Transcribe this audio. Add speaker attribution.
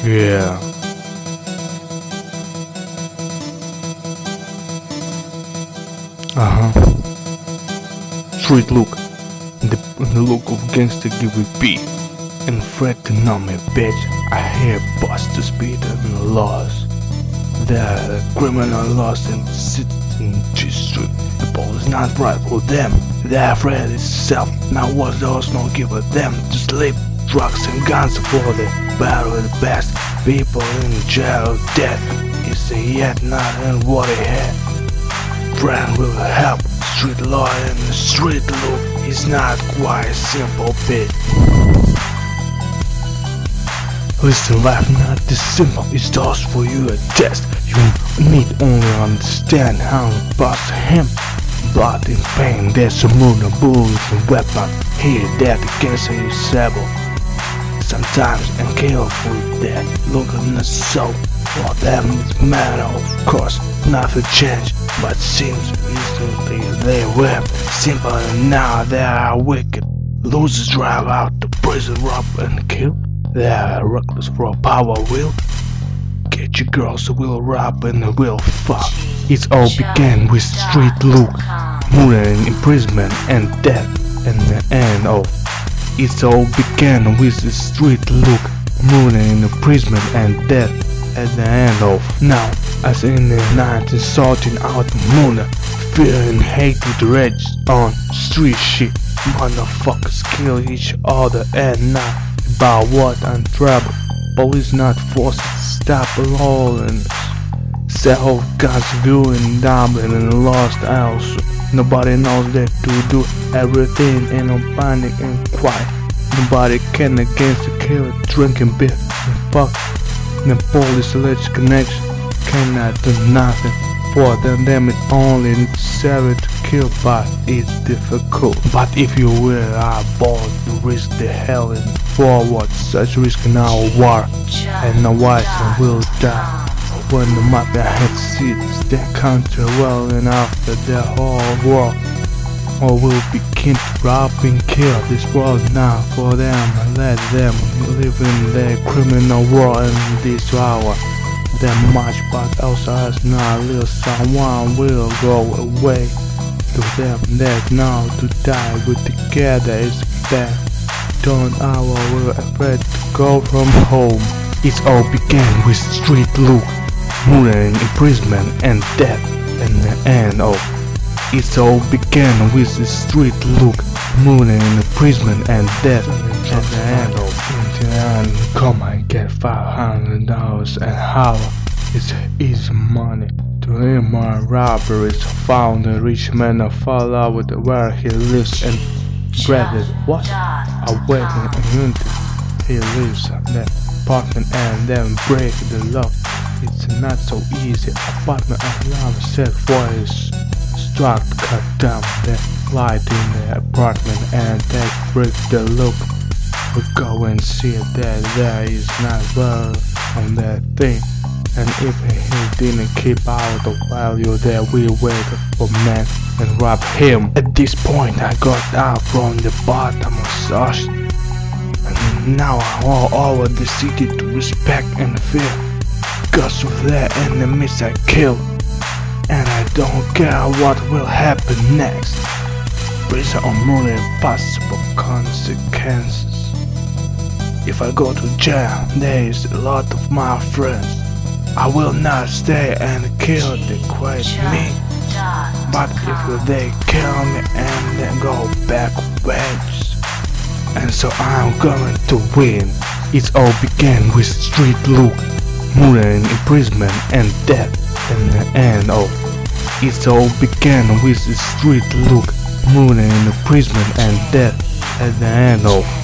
Speaker 1: Yeah. Street look. The look of gangster give me beat. And Fred to know me, bitch. I hear busters beat and lost. The criminal lost and sits in the street. The police not right for them. They're afraid itself. Now what those no give a damn to sleep. Drugs and guns for the battle of the best. People in jail dead. It's yet not in what he had. Friend will help. Street law and the street look is not quite a simple bit. Listen, life not this simple. It's just for you a test. You need only understand how to bust him. Blood and pain, there's a moon of bullets and weapon. Here, that against his sable. Sometimes and kill for that. Look in the soul. For them it's matter, of course. Nothing changed, but seems recently they were simple and now they are wicked. Losers drive out the prison, rob and kill. They are reckless for a power will. Get your girls who will rob and will fuck. It all began with street look, murder and imprisonment and death and the end of. It all began with the street look, murder and imprisonment and death at the end of. Now, as in the 19th, sorting out murder, fear and hatred rage on street shit. Motherfuckers kill each other and now about what and trouble. Police not forced to stop lawlessness. Sell guns, viewing, dumping and lost also. Nobody knows that to do everything and no panic and quiet. Nobody can against the killer, drinking beer and fuck. The police alleged connection cannot do nothing for them. It's only necessary to kill, but it's difficult. But if you will are bold to risk the hell and forward such risk in our war, and no wise will die. When the mafia head sees their country well, and after their whole war, or will begin to rob and kill this world now for them, and let them live in their criminal world in this hour. That much, but also as now little someone will go away to them that now to die with together is bad. Don't hour we're afraid to go from home. It all began with street look, murder and imprisonment and death and the end of. It all began with the street look, murder and imprisonment and death at the end of. Come and get $500 an hour. It's easy money. To him my robberies found a rich man a fall out with where he lives and dreaded what? Awaiting immunity. He lives in that apartment and then break the lock. It's not so easy. Apartment alarm set voice struck to cut down the light in the apartment and they break the lock. We go and see that there is not well on that thing. And if he didn't keep out the value there, we wait for man and rob him. At this point I got out from the bottom of such. And now I'm all over the city to respect and fear. Because of their enemies I kill. And I don't care what will happen next. Prison or murder possible consequences. If I go to jail, there is a lot of my friends. I will not stay and kill the quit me. But if they kill me and then go backwards, and so I'm going to win. It all began with street look, murder and imprisonment and death and the end of. It all began with the street look, murder and imprisonment and death at the end of.